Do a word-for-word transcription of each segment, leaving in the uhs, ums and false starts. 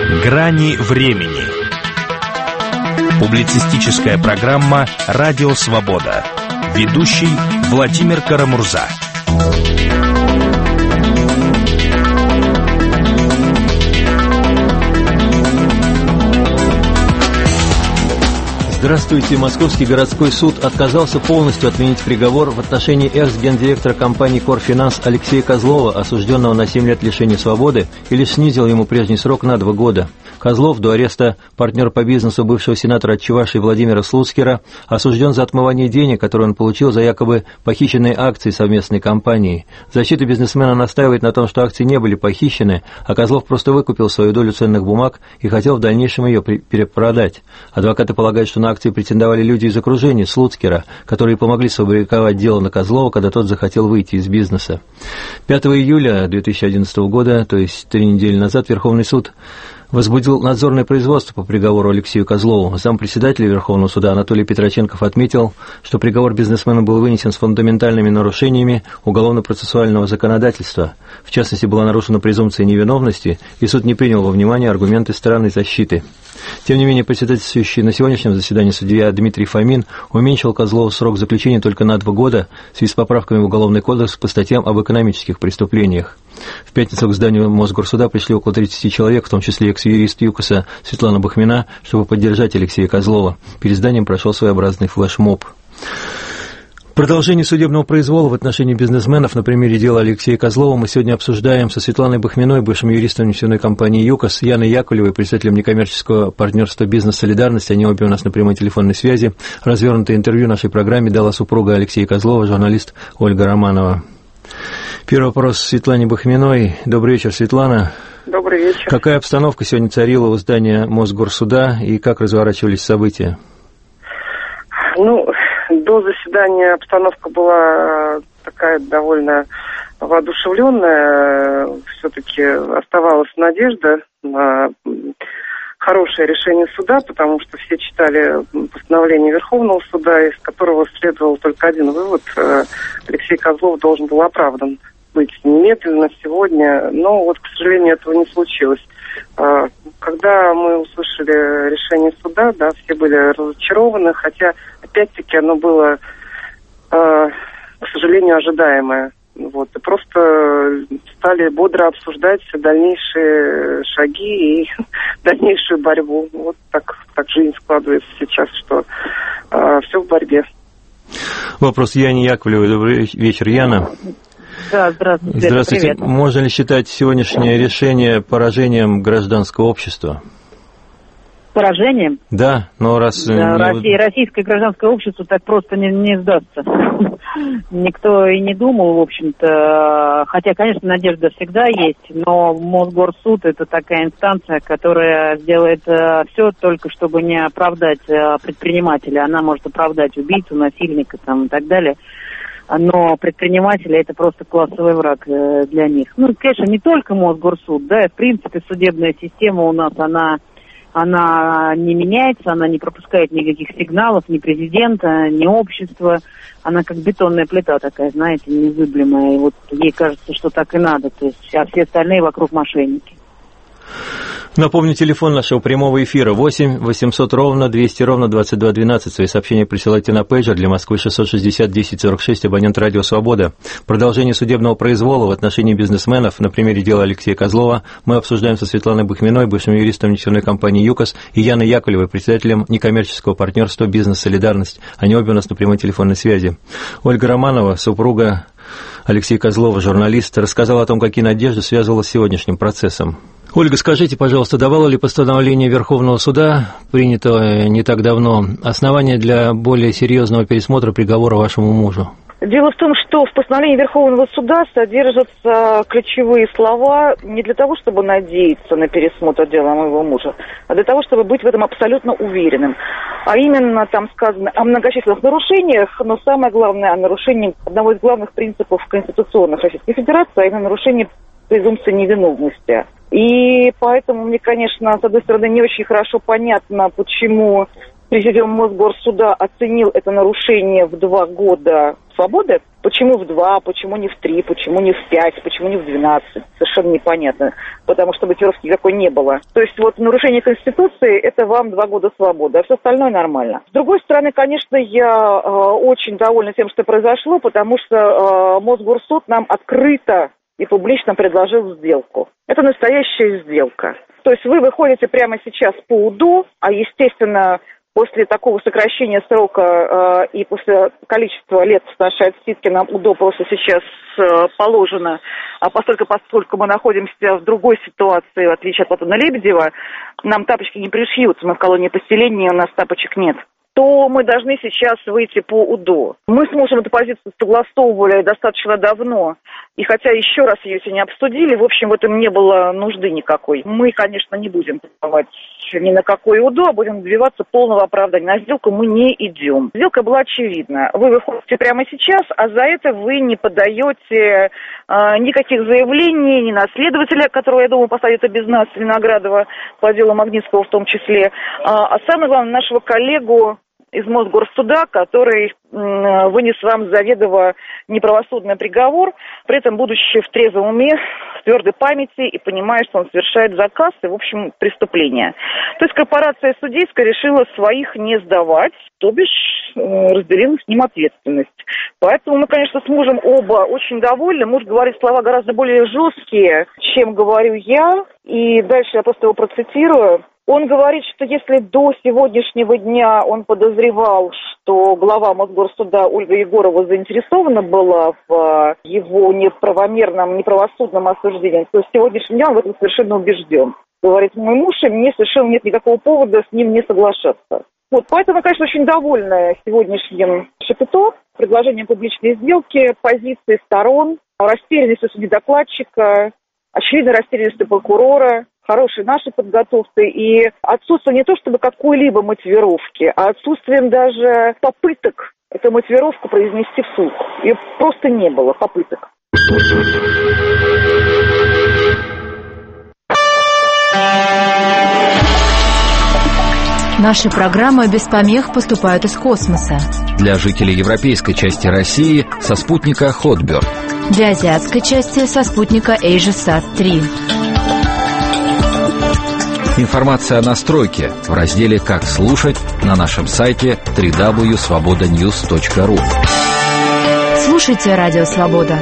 Грани времени. Публицистическая программа «Радио Свобода». Ведущий Владимир Карамурза. Здравствуйте. Московский городской суд отказался полностью отменить приговор в отношении экс-гендиректора компании «Корфинанс» Алексея Козлова, осужденного на семь лет лишения свободы, и лишь снизил ему прежний срок на два года. Козлов, до ареста партнер по бизнесу бывшего сенатора от Чувашии Владимира Слуцкера, осужден за отмывание денег, которые он получил за якобы похищенные акции совместной компании. Защита бизнесмена настаивает на том, что акции не были похищены, а Козлов просто выкупил свою долю ценных бумаг и хотел в дальнейшем ее перепродать. Адвокаты полагают, что на акции претендовали люди из окружения Слуцкера, которые помогли сфабриковать дело на Козлова, когда тот захотел выйти из бизнеса. пятого июля две тысячи одиннадцатого года, то есть три недели назад, Верховный суд возбудил надзорное производство по приговору Алексею Козлову. Зампредседателя Верховного суда Анатолий Петроченков отметил, что приговор бизнесмена был вынесен с фундаментальными нарушениями уголовно-процессуального законодательства. В частности, была нарушена презумпция невиновности, и суд не принял во внимание аргументы стороны защиты. Тем не менее, председательствующий на сегодняшнем заседании судья Дмитрий Фомин уменьшил Козлову срок заключения только на два года в связи с поправками в Уголовный кодекс по статьям об экономических преступлениях. В пятницу к зданию Мосгорсуда пришли около тридцати человек, в том числе экс-юрист ЮКОСа Светлана Бахмина, чтобы поддержать Алексея Козлова. Перед зданием прошел своеобразный флешмоб. В продолжении судебного произвола в отношении бизнесменов на примере дела Алексея Козлова мы сегодня обсуждаем со Светланой Бахминой, бывшим юристом нефтяной компании ЮКОС, Яной Яковлевой, представителем некоммерческого партнерства «Бизнес-солидарность». Они обе у нас на прямой телефонной связи. Развернутое интервью нашей программе дала супруга Алексея Козлова, журналист Ольга Романова. Первый вопрос Светлане Бахминой. Добрый вечер, Светлана. Добрый вечер. Какая обстановка сегодня царила у здания Мосгорсуда и как разворачивались события? Ну, до заседания обстановка была такая довольно воодушевленная. Все-таки оставалась надежда на хорошее решение суда, потому что все читали постановление Верховного суда, из которого следовал только один вывод: Алексей Козлов должен был оправдан быть немедленно, сегодня, но вот, к сожалению, этого не случилось. Когда мы услышали решение суда, да, все были разочарованы, хотя, опять-таки, оно было, к сожалению, ожидаемое. Вот, и просто стали бодро обсуждать дальнейшие шаги и дальнейшую борьбу. Вот так, так жизнь складывается сейчас, что э, все в борьбе. Вопрос Яне Яковлевой. Добрый вечер, Яна. Да, здравствуйте. Здравствуйте. Привет. Можно ли считать сегодняшнее решение поражением гражданского общества? Поражением? Да, но раз... Да, Россия, российское гражданское общество так просто не, не сдастся. Никто и не думал, в общем-то. Хотя, конечно, надежда всегда есть, но Мосгорсуд — это такая инстанция, которая сделает все только, чтобы не оправдать предпринимателя. Она может оправдать убийцу, насильника там, и так далее. Но предприниматели — это просто классовый враг для них. Ну, конечно, не только Мосгорсуд, да, в принципе, судебная система у нас, она... Она не меняется, она не пропускает никаких сигналов, ни президента, ни общества. Она как бетонная плита такая, знаете, незыблемая. И вот ей кажется, что так и надо. То есть, а все остальные вокруг мошенники. Напомню, телефон нашего прямого эфира восемь восемьсот ровно двести ровно двадцать два двенадцать. Свои сообщения присылайте на пейджер для Москвы шестьсот шестьдесят десять сорок шесть, абонент радио «Свобода». Продолжение судебного произвола в отношении бизнесменов на примере дела Алексея Козлова мы обсуждаем со Светланой Бахминой, бывшим юристом нефтяной компании ЮКОС, и Яной Яковлевой, председателем некоммерческого партнерства «Бизнес-солидарность». Они обе у нас на прямой телефонной связи. Ольга Романова, супруга Алексея Козлова, журналист, рассказала о том, какие надежды связывала с сегодняшним процессом. Ольга, скажите, пожалуйста, давало ли постановление Верховного суда, принятое не так давно, основания для более серьезного пересмотра приговора вашему мужу? Дело в том, что в постановлении Верховного суда содержатся ключевые слова не для того, чтобы надеяться на пересмотр дела моего мужа, а для того, чтобы быть в этом абсолютно уверенным. А именно там сказано о многочисленных нарушениях, но самое главное о нарушении одного из главных принципов конституционных Российской Федерации, а именно нарушении презумпции невиновности. И поэтому мне, конечно, с одной стороны, не очень хорошо понятно, почему Президиум Мосгорсуда оценил это нарушение в два года свободы. Почему в два, почему не в три, почему не в пять, почему не в двенадцать, совершенно непонятно, потому что мотивировки никакой не было. То есть вот нарушение Конституции – это вам два года свободы, а все остальное нормально. С другой стороны, конечно, я э, очень довольна тем, что произошло, потому что э, Мосгорсуд нам открыто и публично предложил сделку. Это настоящая сделка. То есть вы выходите прямо сейчас по УДО, а, естественно, после такого сокращения срока э, и после количества лет с нашей отсидки нам УДО просто сейчас э, положено, а поскольку, поскольку мы находимся в другой ситуации, в отличие от Платона Лебедева, нам тапочки не пришьют, мы в колонии поселения, у нас тапочек нет, то мы должны сейчас выйти по УДО. Мы с мужем эту позицию согласовывали достаточно давно, и хотя еще раз ее сегодня обсудили, в общем, в этом не было нужды никакой. Мы, конечно, не будем подавать ни на какой УДО, а будем добиваться полного оправдания. На сделку мы не идем. Сделка была очевидна. Вы выходите прямо сейчас, а за это вы не подаете э, никаких заявлений ни на следователя, которого, я думаю, посадят и без нас, Виноградова, по делу Магнитского в том числе, а, а самое главное, нашего коллегу из Мосгорсуда, который м, вынес вам заведомо неправосудный приговор, при этом будучи в трезвом уме, в твердой памяти и понимая, что он совершает заказ и, в общем, преступление. То есть корпорация судейская решила своих не сдавать, то бишь э, разделила с ним ответственность. Поэтому мы, конечно, с мужем оба очень довольны. Муж говорит слова гораздо более жесткие, чем говорю я. И дальше я просто его процитирую. Он говорит, что если до сегодняшнего дня он подозревал, что глава Мосгорсуда Ольга Егорова заинтересована была в его неправомерном, неправосудном осуждении, то с сегодняшнего дня он в этом совершенно убежден. Говорит мой муж, и мне совершенно нет никакого повода с ним не соглашаться. Вот, поэтому, конечно, очень довольна сегодняшним шапито, предложением публичной сделки, позиции сторон, растерянностью судьи-докладчика, очевидной растерянностью прокурора, хорошей нашей подготовкой и отсутствие не то чтобы какой-либо мотивировки, а отсутствием даже попыток эту мотивировку произнести вслух. Ее просто не было, попыток. Наши программы без помех поступают из космоса. Для жителей европейской части России со спутника Хотберд. Для азиатской части со спутника AsiaSat три. Информация о настройке в разделе «Как слушать» на нашем сайте дабл ю дабл ю дабл ю точка свобода ньюс точка ру. Слушайте Радио Свобода.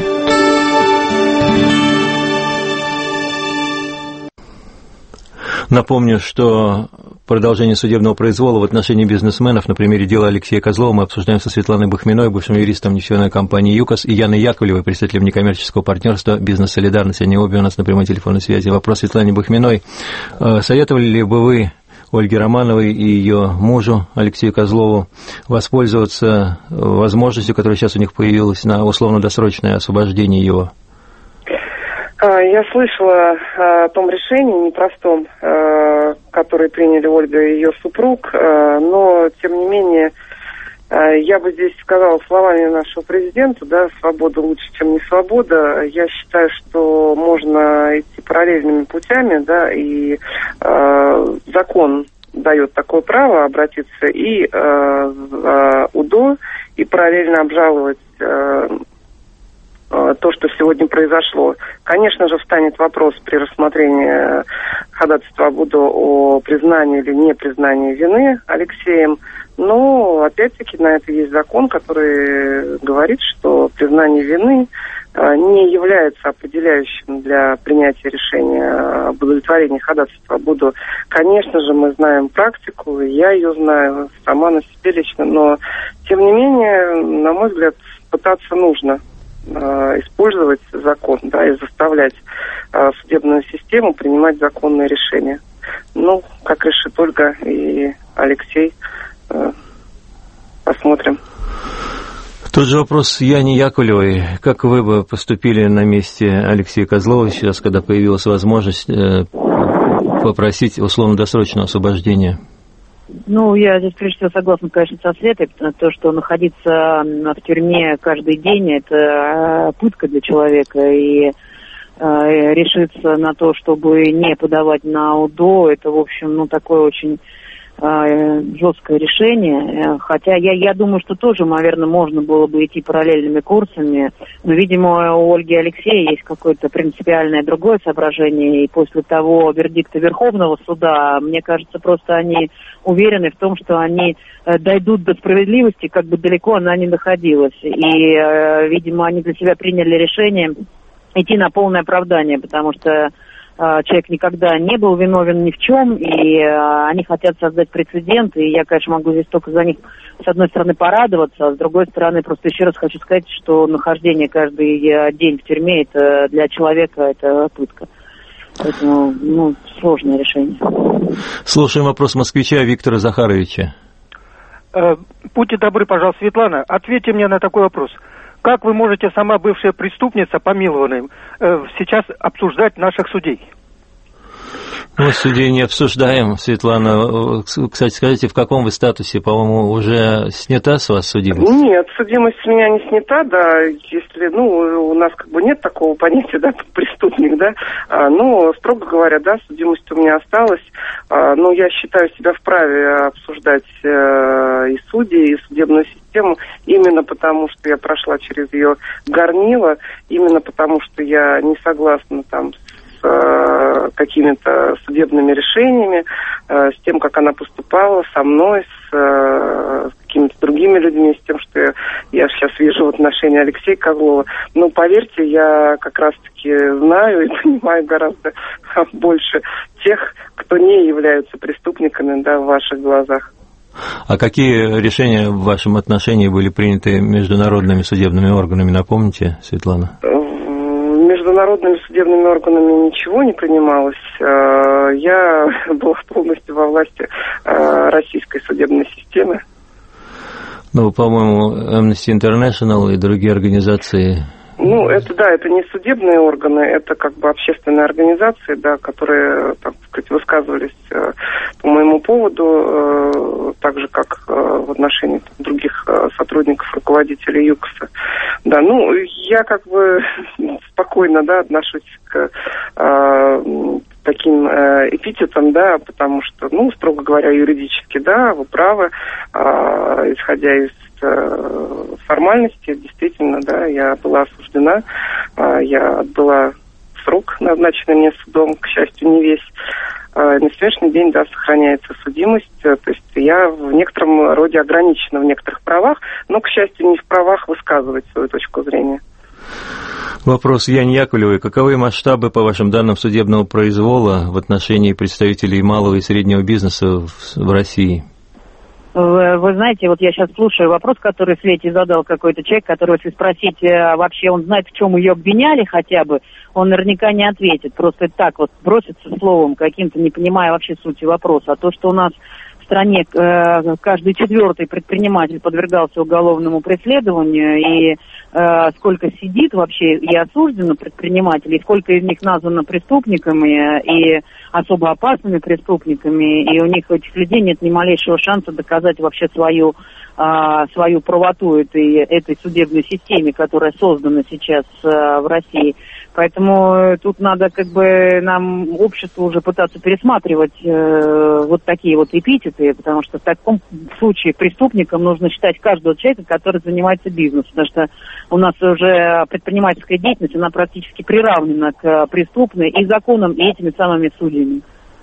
Напомню, что продолжение судебного произвола в отношении бизнесменов на примере дела Алексея Козлова мы обсуждаем со Светланой Бахминой, бывшим юристом нефтяной компании ЮКОС, и Яной Яковлевой, представителем некоммерческого партнерства «Бизнес-солидарность». Они обе у нас на прямой телефонной связи. Вопрос Светлане Бахминой. Советовали ли бы вы Ольге Романовой и ее мужу Алексею Козлову воспользоваться возможностью, которая сейчас у них появилась, на условно-досрочное освобождение его? Я слышала о том решении непростом, которое приняли Ольга и ее супруг, но, тем не менее, я бы здесь сказала словами нашего президента, да, свобода лучше, чем не свобода. Я считаю, что можно идти параллельными путями, да, и закон дает такое право обратиться и в УДО, и параллельно обжаловать то, что сегодня произошло. Конечно же, встанет вопрос при рассмотрении ходатайства об УДО о признании или непризнании вины Алексеем, но, опять-таки, на это есть закон, который говорит, что признание вины не является определяющим для принятия решения об удовлетворении ходатайства об УДО. Конечно же, мы знаем практику, я ее знаю, сама на себе лично, но, тем не менее, на мой взгляд, пытаться нужно использовать закон, да, и заставлять а, судебную систему принимать законные решения. Ну, как решит Ольга и Алексей, а, посмотрим. Тот же вопрос Яне Яковлевой. Как вы бы поступили на месте Алексея Козлова сейчас, когда появилась возможность э, попросить условно-досрочного освобождения? Ну, я здесь, прежде всего, согласна, конечно, со Светой, то, что находиться в тюрьме каждый день – это пытка для человека, и э, решиться на то, чтобы не подавать на УДО, это, в общем, ну, такой очень жесткое решение, хотя я, я думаю, что тоже, наверное, можно было бы идти параллельными курсами, но, видимо, у Ольги Алексеевой есть какое-то принципиальное другое соображение, и после того вердикта Верховного суда, мне кажется, просто они уверены в том, что они дойдут до справедливости, как бы далеко она ни находилась, и, видимо, они для себя приняли решение идти на полное оправдание, потому что человек никогда не был виновен ни в чем, и э, они хотят создать прецедент, и я, конечно, могу здесь только за них, с одной стороны, порадоваться, а с другой стороны, просто еще раз хочу сказать, что нахождение каждый день в тюрьме, это для человека, это пытка. Поэтому, ну, сложное решение. Слушаем вопрос москвича Виктора Захаровича. Будьте добры, пожалуйста, Светлана, ответьте мне на такой вопрос. Как вы можете, сама бывшая преступница, помилованная, сейчас обсуждать наших судей? Мы судей не обсуждаем, Светлана. Кстати, скажите, в каком вы статусе? По-моему, уже снята с вас судимость? Нет, судимость с меня не снята, да. Если, ну, у нас как бы нет такого понятия, да, преступник, да. А, но, строго говоря, да, судимость у меня осталась. А, но я считаю себя вправе обсуждать а, и судей, и судебную систему, именно потому, что я прошла через ее горнило, именно потому, что я не согласна там с какими-то судебными решениями, с тем, как она поступала со мной, с, с какими-то другими людьми, с тем, что я, я сейчас вижу в отношении Алексея Козлова. Но поверьте, я как раз-таки знаю и понимаю гораздо больше тех, кто не являются преступниками, да, в ваших глазах. А какие решения в вашем отношении были приняты международными судебными органами, напомните, Светлана? Международными судебными органами ничего не принималось. Я была полностью во власти российской судебной системы. Ну, по-моему, Amnesty International и другие организации... Ну, это, да, это не судебные органы, это как бы общественные организации, да, которые, так сказать, высказывались э, по моему поводу, э, так же, как э, в отношении там, других э, сотрудников, руководителей ЮКОСа. Да, ну, я как бы спокойно, да, отношусь к э, таким э, эпитетам, да, потому что, ну, строго говоря, юридически, да, вы правы, э, исходя из формальности, действительно, да, я была осуждена, я отбыла срок, назначенный мне судом, к счастью, не весь. На сегодняшний день, да, сохраняется судимость, то есть я в некотором роде ограничена в некоторых правах, но, к счастью, не в правах высказывать свою точку зрения. Вопрос Яне Яковлевой. Каковы масштабы, по вашим данным, судебного произвола в отношении представителей малого и среднего бизнеса в, в России? Вы, вы знаете, вот я сейчас слушаю вопрос, который Свете задал какой-то человек, который, если спросить, вообще он знает, в чем ее обвиняли хотя бы, он наверняка не ответит. Просто так вот бросится словом каким-то, не понимая вообще сути вопроса. А то, что у нас в стране э, каждый четвертый предприниматель подвергался уголовному преследованию, и э, сколько сидит вообще и осуждено предпринимателей, сколько из них названо преступниками и особо опасными преступниками, и у них, у этих людей, нет ни малейшего шанса доказать вообще свою, а, свою правоту этой, этой судебной системе, которая создана сейчас а, в России. Поэтому тут надо как бы нам, обществу, уже пытаться пересматривать э, вот такие вот эпитеты, потому что в таком случае преступником нужно считать каждого человека, который занимается бизнесом, потому что у нас уже предпринимательская деятельность, она практически приравнена к преступной и законам, и этими самыми судьями.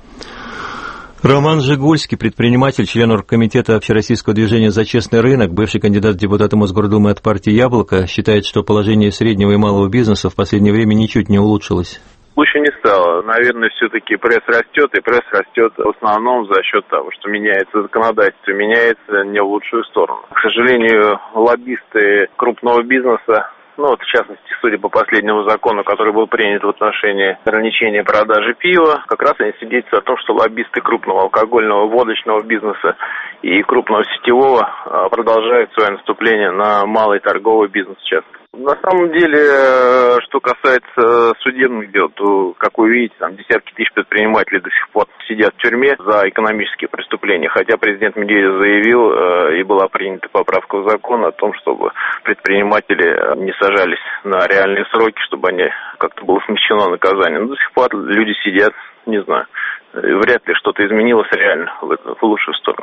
Роман Жигульский, предприниматель, член оргкомитета Общероссийского движения «За честный рынок», бывший кандидат в депутаты Мосгордумы от партии «Яблоко», считает, что положение среднего и малого бизнеса в последнее время ничуть не улучшилось. Лучше не стало. Наверное, все-таки пресс растет, и пресс растет в основном за счет того, что меняется законодательство, меняется не в лучшую сторону. К сожалению, лоббисты крупного бизнеса, ну вот, в частности, судя по последнему закону, который был принят в отношении ограничения продажи пива, как раз они свидетельствуют о том, что лоббисты крупного алкогольного водочного бизнеса и крупного сетевого продолжают свое наступление на малый торговый бизнес сейчас. На самом деле, что касается судебных дел, то, как вы видите, там десятки тысяч предпринимателей до сих пор сидят в тюрьме за экономические преступления, хотя президент Медведев заявил, и была принята поправка в закон о том, чтобы предприниматели не сажались на реальные сроки, чтобы они как-то было смягчено наказание. Но до сих пор люди сидят, не знаю, вряд ли что-то изменилось реально в, это, в лучшую сторону.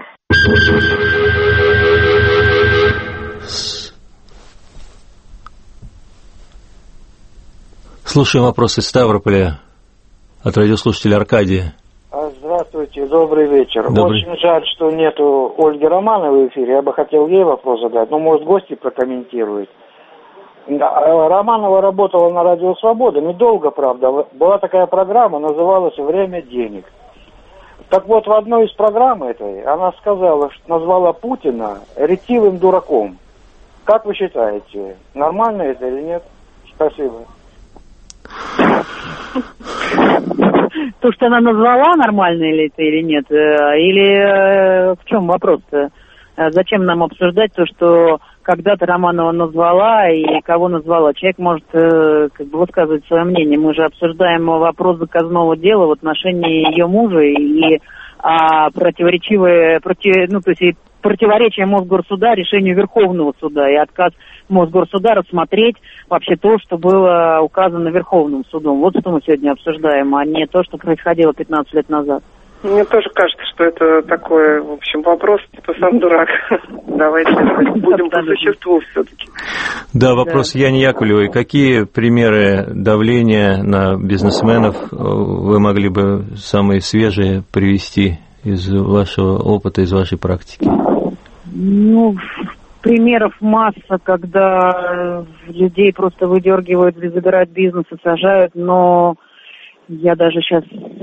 Слушаем вопрос из Ставрополя от радиослушателя Аркадия. Здравствуйте, добрый вечер. Добрый. Очень жаль, что нету Ольги Романовой в эфире. Я бы хотел ей вопрос задать. Ну, может, гости прокомментируют. Романова работала на Радио Свобода, недолго, правда. Была такая программа, называлась «Время денег». Так вот, в одной из программ этой она сказала, что назвала Путина ретивым дураком. Как вы считаете, нормально это или нет? Спасибо. То, что она назвала, нормально ли это или нет? Или в чем вопрос-то? Зачем нам обсуждать то, что когда-то Романова назвала и кого назвала? Человек может как бы высказывать свое мнение. Мы же обсуждаем вопрос заказного дела в отношении ее мужа и а, противоречивые, против, ну, то есть и противоречие Мосгорсуда решению Верховного суда и отказ Мосгорсуда рассмотреть вообще то, что было указано Верховным судом. Вот что мы сегодня обсуждаем, а не то, что происходило пятнадцать лет назад. Мне тоже кажется, что это такой, в общем, вопрос, типа сам дурак. Давайте будем по существу все-таки. Да, вопрос да. Яне Яковлевой. Какие примеры давления на бизнесменов вы могли бы самые свежие привести из вашего опыта, из вашей практики? Ну, примеров масса, когда людей просто выдергивают, забирают бизнес и сажают, но я даже сейчас...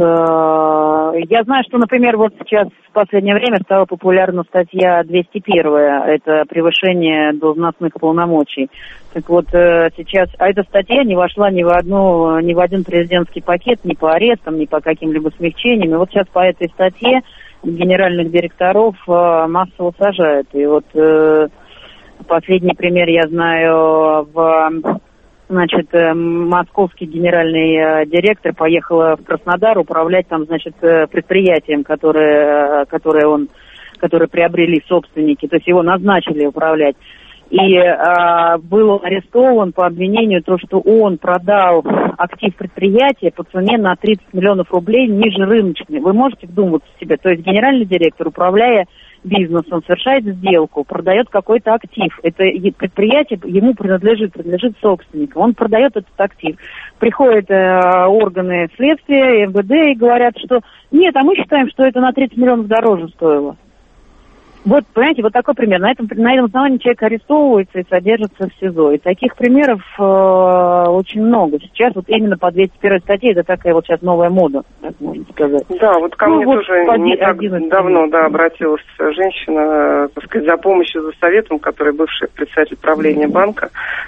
Э, я знаю, что, например, вот сейчас в последнее время стала популярна статья двести первая, это превышение должностных полномочий. Так вот, э, сейчас... А эта статья не вошла ни в одну, ни в один президентский пакет, ни по арестам, ни по каким-либо смягчениям. И вот сейчас по этой статье генеральных директоров э, массово сажают. И вот э, последний пример я знаю в... Значит, московский генеральный директор поехал в Краснодар управлять там, значит, предприятием, которое, которое он, которое приобрели собственники, то есть его назначили управлять. И а, был арестован по обвинению то, что он продал актив предприятия по цене на тридцать миллионов рублей ниже рыночной. Вы можете вдуматься в себя? То есть генеральный директор, управляя бизнесом, совершает сделку, продает какой-то актив. Это предприятие ему принадлежит, принадлежит собственнику. Он продает этот актив. Приходят э, органы следствия, эм вэ дэ и говорят, что нет, а мы считаем, что это на тридцать миллионов дороже стоило. Вот, понимаете, вот такой пример. На этом, на этом основании человек арестовывается и содержится в СИЗО. И таких примеров э, очень много. Сейчас вот именно по двести первой статье это такая вот сейчас новая мода, так можно сказать. Да, вот ко ну, мне вот тоже не так давно да, обратилась женщина, так сказать, за помощью, за советом, который бывший председатель правления банка,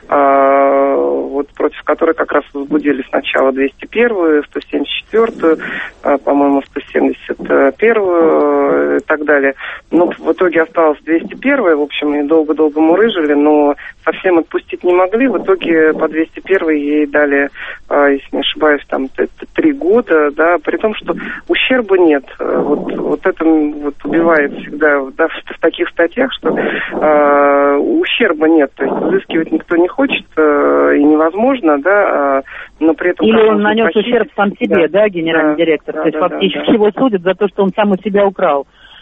э, вот против которой как раз возбудили сначала двести первую, сто семьдесят четвёртую, э, по-моему, сто семьдесят первую э, и так далее. Но в итоге В итоге осталось двести первая, в общем, и долго-долго мурыжили, но совсем отпустить не могли. В итоге по двести первой ей дали, если не ошибаюсь, там три года, да, при том, что ущерба нет. Вот, вот это вот убивает всегда да, в, в таких статьях, что э, ущерба нет. То есть взыскивать никто не хочет э, и невозможно, да, но при этом... Или он нанес похитить. Ущерб сам себе, да, да генеральный да, директор. Да, То есть да, фактически да, да. его судят за то, что он сам у себя украл.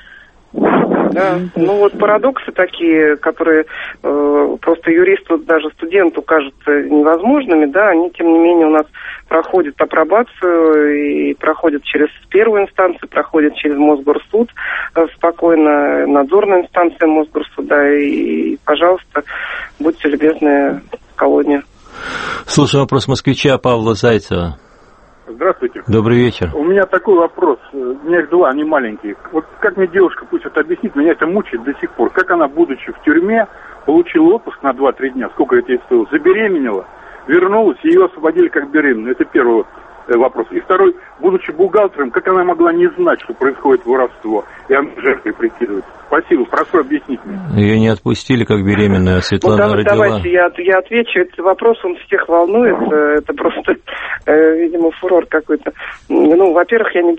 Да, ну вот парадоксы такие, которые э, просто юристу, даже студенту кажутся невозможными, да, они тем не менее у нас проходят апробацию и проходят через первую инстанцию, проходят через Мосгорсуд э, спокойно, надзорная инстанция Мосгорсуда и, пожалуйста, будьте любезны, колония. Слушай вопрос москвича Павла Зайцева. Здравствуйте. Добрый вечер. У меня такой вопрос. У меня их два, они маленькие. Вот как мне девушка пусть это объяснит, меня это мучает до сих пор. Как она, будучи в тюрьме, получила отпуск на два-три дня, сколько это ей стоило, забеременела, вернулась, и ее освободили как беременную. Это первый вопрос. И второй, будучи бухгалтером, как она могла не знать, что происходит воровство, и она жертвой прикидывается? Спасибо, прошу объяснить мне. Ее не отпустили как беременную, а Светлана ну, родила. Давайте я, я отвечу. Этот вопрос, он всех волнует. Это просто, видимо, фурор какой-то. Ну, во-первых, я не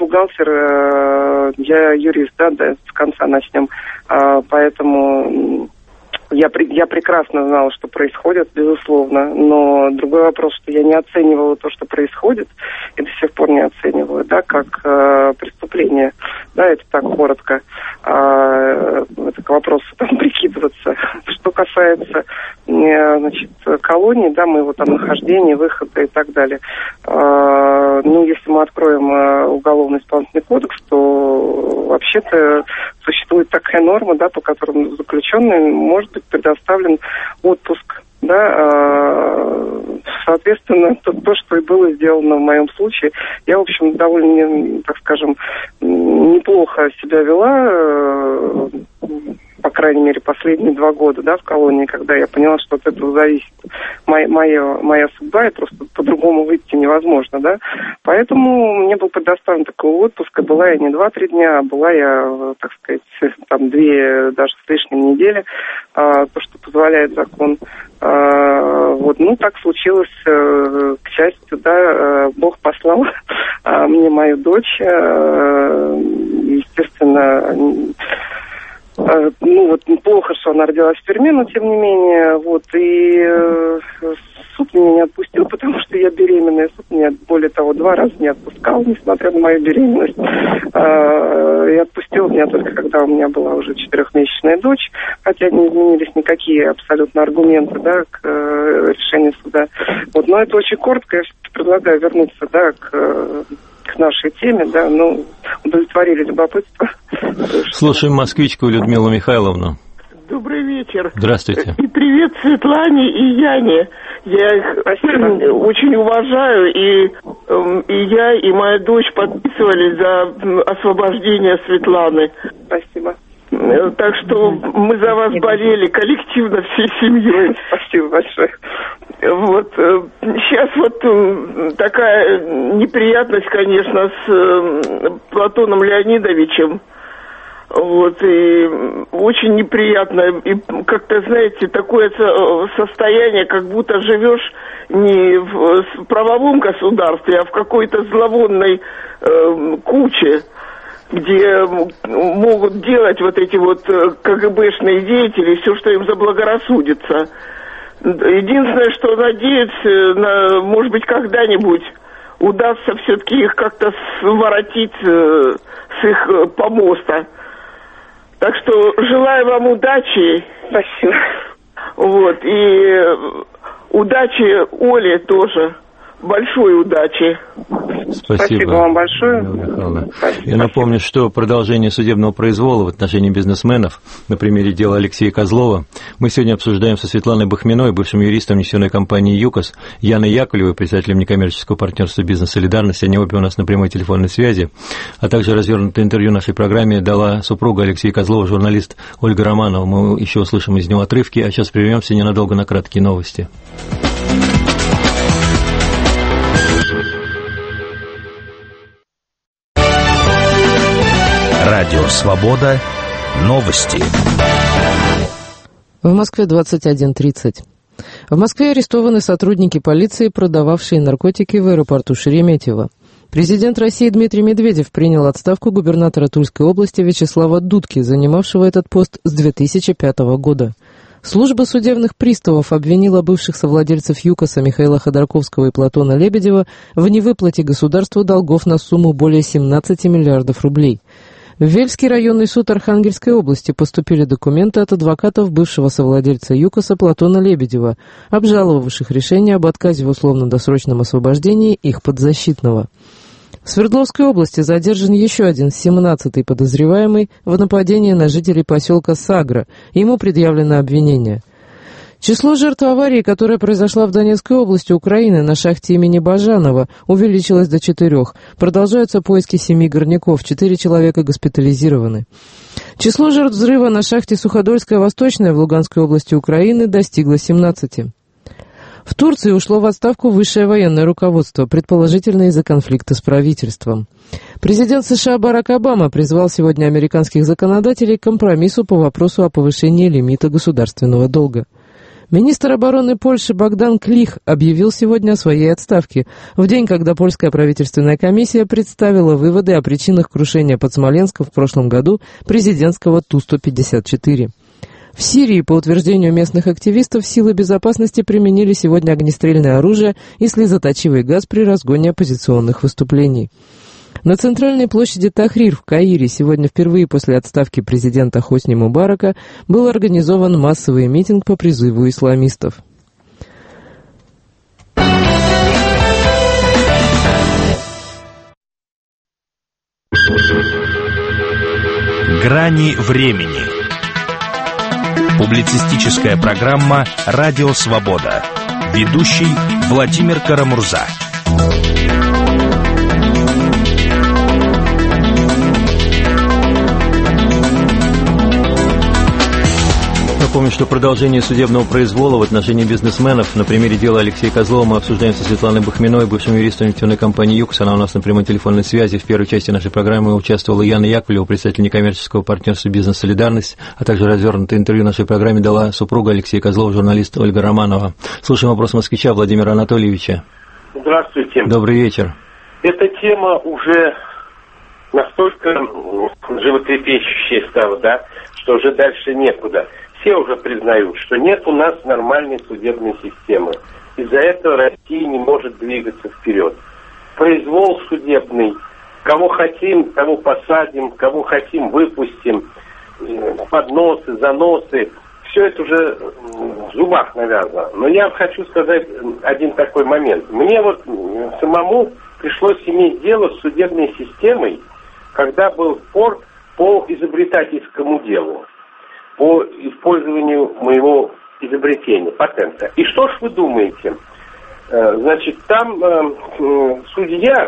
бухгалтер, я юрист, да, да, с конца начнем. Поэтому Я, я прекрасно знала, что происходит, безусловно, но другой вопрос, что я не оценивала то, что происходит, и до сих пор не оцениваю, да, как э, преступление, да, это так коротко, а, это к вопросу там прикидываться. Что касается, э, значит, колонии, да, моего там нахождения, выхода и так далее, э, ну, если мы откроем э, уголовно-исполнительный кодекс, то вообще-то существует такая норма, да, по которой заключенный может быть предоставлен отпуск, да, соответственно, то, то, что и было сделано в моем случае. Я, в общем, довольно, так скажем, неплохо себя вела, по крайней мере, последние два года, да, в колонии, когда я поняла, что от этого зависит моя, моя, моя судьба, и просто по-другому выйти невозможно, да. Поэтому мне был предоставлен такой отпуск, и была я не два-три дня, а была я, так сказать, там две, даже с лишним недели, а, то, что позволяет закон. А, вот, ну, так случилось, а, к счастью, да, а, Бог послал а, мне мою дочь, а, естественно, ну вот плохо, что она родилась в тюрьме, но тем не менее, вот, и э, суд меня не отпустил, потому что я беременная. Суд меня, более того, два раза не отпускал, несмотря на мою беременность. Э, и отпустил меня только когда у меня была уже четырехмесячная дочь, хотя не изменились никакие абсолютно аргументы, да, к э, решению суда. Вот, но это очень коротко, я все-таки предлагаю вернуться, да, к... Э, к нашей теме, да, ну, удовлетворили любопытство. Слушаем москвичку Людмилу Михайловну. Добрый вечер. Здравствуйте. И привет Светлане и Яне. Я их Спасибо. Очень уважаю, и, и я, и моя дочь подписывались за освобождение Светланы. Спасибо. Так что мы за вас болели коллективно всей семьей. Спасибо большое. Вот сейчас вот такая неприятность, конечно, с Платоном Леонидовичем. Вот, и очень неприятно. И как-то, знаете, такое состояние, как будто живешь не в правовом государстве, а в какой-то зловонной э, куче, где могут делать вот эти вот КГБшные деятели все, что им заблагорассудится. Единственное, что надеюсь, на, может быть, когда-нибудь удастся все-таки их как-то своротить с их помоста. Так что желаю вам удачи. Спасибо. Вот, и удачи Оле тоже. Большой удачи. Спасибо, Спасибо вам большое. Спасибо. Я напомню, что продолжение судебного произвола в отношении бизнесменов на примере дела Алексея Козлова мы сегодня обсуждаем со Светланой Бахминой, бывшим юристом нефтяной компании ЮКОС, Яной Яковлевой, председателем некоммерческого партнерства «Бизнес-солидарность». Они обе у нас на прямой телефонной связи. А также развернутое интервью нашей программе дала супруга Алексея Козлова, журналист Ольга Романова. Мы еще услышим из него отрывки, а сейчас прервемся ненадолго на краткие новости. Радио «Свобода». Новости. В Москве двадцать один тридцать. В Москве арестованы сотрудники полиции, продававшие наркотики в аэропорту Шереметьево. Президент России Дмитрий Медведев принял отставку губернатора Тульской области Вячеслава Дудки, занимавшего этот пост с две тысячи пятого года. Служба судебных приставов обвинила бывших совладельцев ЮКОСа Михаила Ходорковского и Платона Лебедева в невыплате государству долгов на сумму более семнадцати миллиардов рублей. В Вельский районный суд Архангельской области поступили документы от адвокатов бывшего совладельца ЮКОСа Платона Лебедева, обжаловавших решение об отказе в условно-досрочном освобождении их подзащитного. В Свердловской области задержан еще один семнадцатый подозреваемый в нападении на жителей поселка Сагра. Ему предъявлено обвинение. Число жертв аварии, которая произошла в Донецкой области Украины на шахте имени Бажанова, увеличилось до четырех. Продолжаются поиски семи горняков, четыре человека госпитализированы. Число жертв взрыва на шахте Суходольская Восточная в Луганской области Украины достигло семнадцати. В Турции ушло в отставку высшее военное руководство, предположительно из-за конфликта с правительством. Президент США Барак Обама призвал сегодня американских законодателей к компромиссу по вопросу о повышении лимита государственного долга. Министр обороны Польши Богдан Клих объявил сегодня о своей отставке, в день, когда польская правительственная комиссия представила выводы о причинах крушения под Смоленском в прошлом году президентского Ту сто пятьдесят четыре. В Сирии, по утверждению местных активистов, силы безопасности применили сегодня огнестрельное оружие и слезоточивый газ при разгоне оппозиционных выступлений. На центральной площади Тахрир в Каире сегодня впервые после отставки президента Хосни Мубарака был организован массовый митинг по призыву исламистов. Грани времени. Публицистическая программа «Радио Свобода». Ведущий Владимир Карамурза. Напомню, что продолжение судебного произвола в отношении бизнесменов. На примере дела Алексея Козлова мы обсуждаем со Светланой Бахминой, бывшим юристом нефтяной компании «Юкос». Она у нас на прямой телефонной связи. В первой части нашей программы участвовала Яна Яковлева, представитель некоммерческого партнерства «Бизнес-солидарность», а также развернутое интервью нашей программе дала супруга Алексея Козлова, журналист Ольга Романова. Слушаем вопрос москвича Владимира Анатольевича. Здравствуйте. Добрый вечер. Эта тема уже настолько животрепещущая стала, да, что уже дальше некуда. Все уже признают, что нет у нас нормальной судебной системы. Из-за этого Россия не может двигаться вперед. Произвол судебный. Кого хотим, того посадим, кого хотим, выпустим. Подносы, заносы. Все это уже в зубах навязано. Но я хочу сказать один такой момент. Мне вот самому пришлось иметь дело с судебной системой, когда был спор по изобретательскому делу, по использованию моего изобретения, патента. И что ж вы думаете? Значит, там э, судья,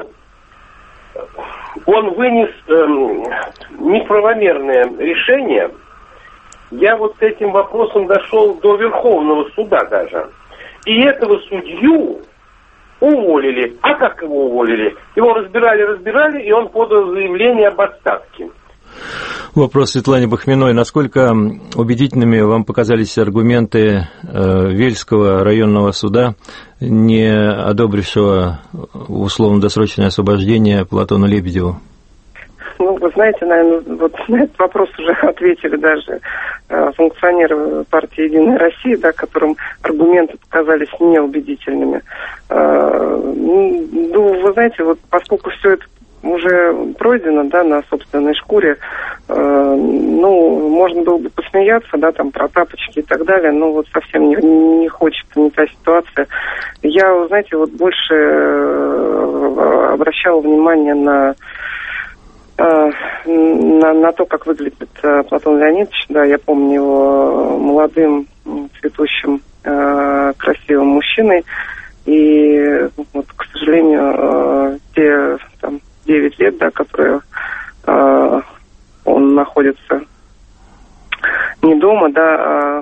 он вынес э, неправомерное решение. Я вот с этим вопросом дошел до Верховного суда даже. И этого судью уволили. А как его уволили? Его разбирали, разбирали, и он подал заявление об отставке. Вопрос Светлане Бахминой. Насколько убедительными вам показались аргументы э, Вельского районного суда, не одобрившего условно-досрочное освобождение Платону Лебедеву? Ну, вы знаете, наверное, вот на этот вопрос уже ответили даже э, функционеры партии «Единая Россия», да, которым аргументы показались неубедительными. Э, ну, вы знаете, вот поскольку все это уже пройдено, да, на собственной шкуре, э, ну, можно было бы посмеяться, да, там, про тапочки и так далее, но вот совсем не, не хочется, не та ситуация. Я, знаете, вот больше э, обращала внимание на, э, на, на то, как выглядит э, Платон Леонидович, да, я помню его молодым, цветущим, э, красивым мужчиной, и вот, к сожалению, э, те, там, девять лет, да, которые э, он находится не дома, да, а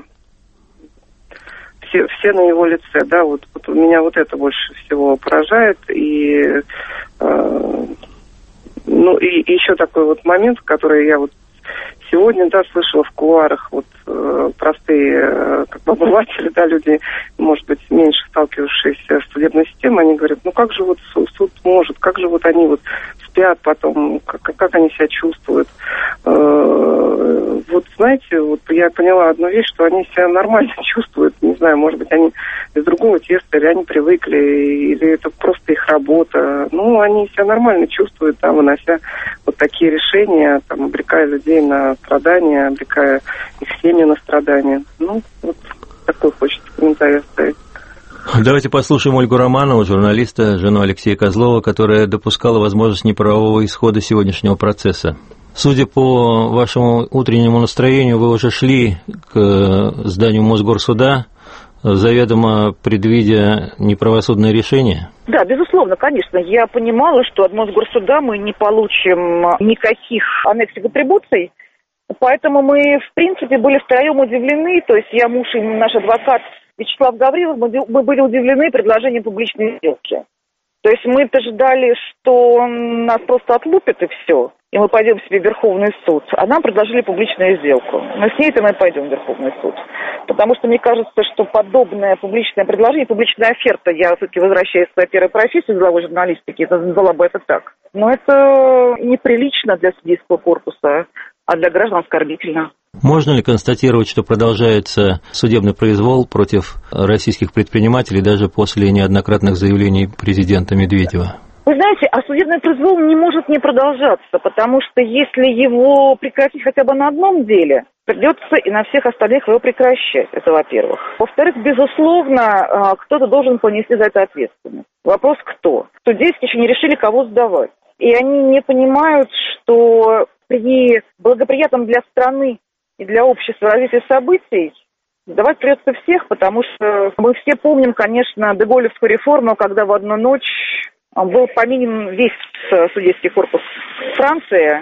все, все на его лице, да, вот, вот меня вот это больше всего поражает, и э, ну и, и еще такой вот момент, который я вот сегодня, да, слышала в кулуарах, вот э, простые, э, как бы обыватели, да, люди, может быть, меньше сталкивавшиеся с судебной системой, они говорят, ну как же вот суд, суд может, как же вот они вот спят потом, как, как они себя чувствуют. Э, вот, знаете, вот я поняла одну вещь, что они себя нормально чувствуют, не знаю, может быть, они из другого теста, или они привыкли, или это просто их работа. Ну, они себя нормально чувствуют, да, вынося вот такие решения, там, обрекая людей на страдания, обрекая их семьи на страдания. Ну, вот такой хочется комментарий оставить. Давайте послушаем Ольгу Романову, журналиста, жену Алексея Козлова, которая допускала возможность неправового исхода сегодняшнего процесса. Судя по вашему утреннему настроению, вы уже шли к зданию Мосгорсуда, заведомо предвидя неправосудное решение? Да, безусловно, конечно. Я понимала, что от Мосгорсуда мы не получим никаких аннексий атрибуций, поэтому мы, в принципе, были втроем удивлены, то есть я, муж и наш адвокат Вячеслав Гаврилов, мы были удивлены предложением публичной сделки. То есть мы-то ждали, что нас просто отлупят и все, и мы пойдем себе в Верховный суд, а нам предложили публичную сделку. Но с ней-то мы пойдем в Верховный суд. Потому что мне кажется, что подобное публичное предложение, публичная оферта, я все-таки возвращаюсь к своей первой профессии, деловой журналистики, это назвала бы это так. Но это неприлично для судейского корпуса, а для граждан оскорбительно. Можно ли констатировать, что продолжается судебный произвол против российских предпринимателей даже после неоднократных заявлений президента Медведева? Вы знаете, а судебный произвол не может не продолжаться, потому что если его прекратить хотя бы на одном деле, придется и на всех остальных его прекращать, это во-первых. Во-вторых, безусловно, кто-то должен понести за это ответственность. Вопрос кто? Судейские еще не решили, кого сдавать. И они не понимают, что при благоприятном для страны и для общества развитии событий сдавать придется всех, потому что мы все помним, конечно, деголевскую реформу, когда в одну ночь был поменен весь судейский корпус Франции,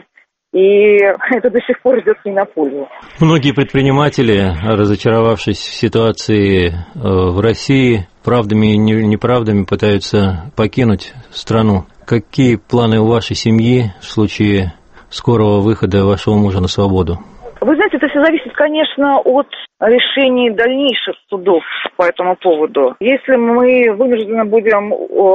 и это до сих пор идет не на пользу. Многие предприниматели, разочаровавшись в ситуации в России, правдами и неправдами пытаются покинуть страну. Какие планы у вашей семьи в случае скорого выхода вашего мужа на свободу? Вы знаете, это все зависит, конечно, от решений дальнейших судов по этому поводу. Если мы вынуждены будем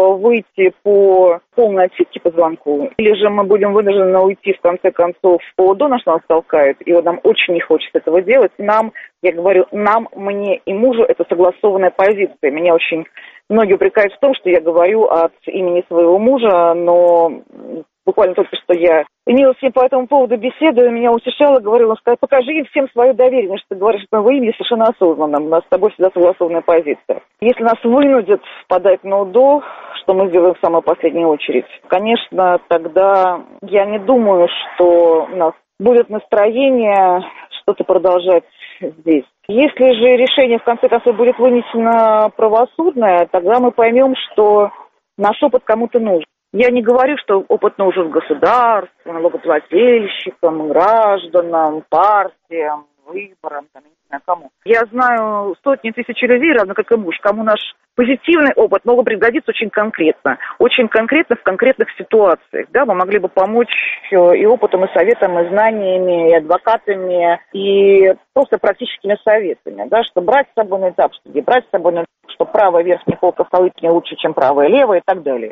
выйти по полной отсидке по звонку, или же мы будем вынуждены уйти, в конце концов, по до нас нас толкают, и вот нам очень не хочется этого делать, нам, я говорю, нам, мне и мужу, это согласованная позиция. Меня очень многие упрекают в том, что я говорю от имени своего мужа, но буквально только что я имела с ним по этому поводу беседу, и меня утешала, говорила, сказала, покажи им всем свою доверенность, что ты говоришь от моего имени совершенно осознанно, у нас с тобой всегда согласованная позиция. Если нас вынудят подать на УДО, что мы сделаем в самую последнюю очередь, конечно, тогда я не думаю, что у нас будет настроение что-то продолжать здесь. Если же решение в конце концов будет вынесено правосудное, тогда мы поймем, что наш опыт кому-то нужен. Я не говорю, что опыт нужен государству, налогоплательщикам, гражданам, партиям, выборам, там, не знаю кому. Я знаю сотни тысяч людей, равно как и муж, кому наш позитивный опыт мог бы пригодиться очень конкретно. Очень конкретно в конкретных ситуациях. Да, мы могли бы помочь и опытом, и советом, и знаниями, и адвокатами, и просто практическими советами. Да, что брать с собой на этап, что не брать с собой на этап, что правая верхняя полка столы не лучше, чем правая левая и так далее.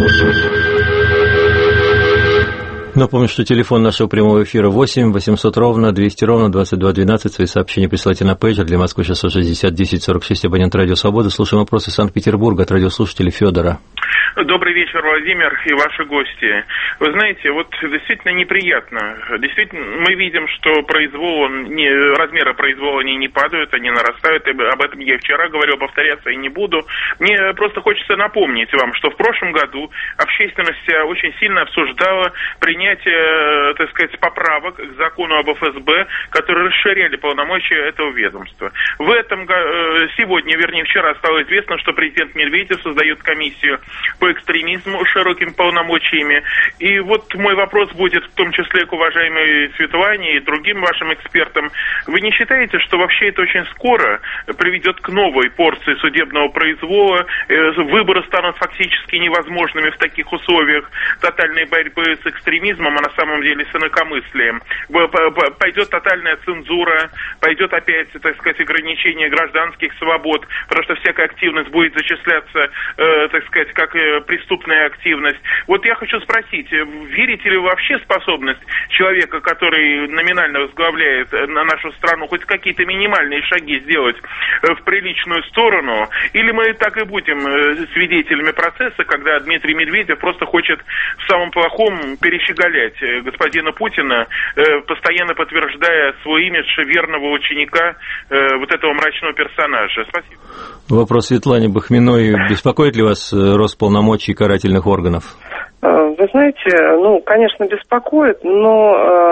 Напомню, что телефон нашего прямого эфира восемь восемьсот ровно двести ровно двадцать два двенадцать. Свои сообщения присылайте на пейджер для Москвы шестьсот шестьдесят десять сорок шесть, абонент Радио Свобода. Слушаем вопросы Санкт-Петербурга от радиослушателя Федора. Добрый вечер, Владимир и ваши гости. Вы знаете, вот действительно неприятно. Действительно, мы видим, что произвол, не, размеры произвола они не падают, они нарастают. Об этом я вчера говорил, повторяться и не буду. Мне просто хочется напомнить вам, что в прошлом году общественность очень сильно обсуждала принятие, так сказать, поправок к закону об эф эс бэ, которые расширяли полномочия этого ведомства. В этом сегодня, вернее вчера, стало известно, что президент Медведев создает комиссию по экстремизму с широкими полномочиями. И вот мой вопрос будет в том числе к уважаемой Светлане и другим вашим экспертам. Вы не считаете, что вообще это очень скоро приведет к новой порции судебного произвола? Выборы станут фактически невозможными в таких условиях тотальной борьбы с экстремизмом, а на самом деле с инакомыслием. Пойдет тотальная цензура, пойдет опять, так сказать, ограничение гражданских свобод, потому что всякая активность будет зачисляться, э, так сказать, как э, преступная активность. Вот я хочу спросить, верите ли вы вообще в способность человека, который номинально возглавляет на нашу страну, хоть какие-то минимальные шаги сделать в приличную сторону, или мы так и будем свидетелями процесса, когда Дмитрий Медведев просто хочет в самом плохом перещеголять господина Путина, постоянно подтверждая свой имидж верного ученика вот этого мрачного персонажа? Спасибо. Вопрос Светлане Бахминой. Беспокоит ли вас рост полномочий карательных органов? Вы знаете, ну, конечно, беспокоит, но